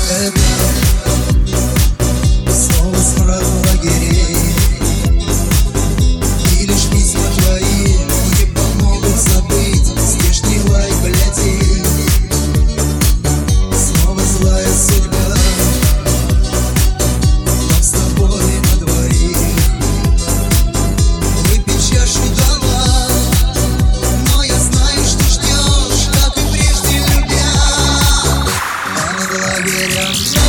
Снова смрад лагерей, и лишь письма твои не помогут забыть здешний лай блядей. Снова злая судьба, нам с тобой на двоих. Выпить чашу дала, но я знаю, что ждешь, как и прежде любя. А над лагерем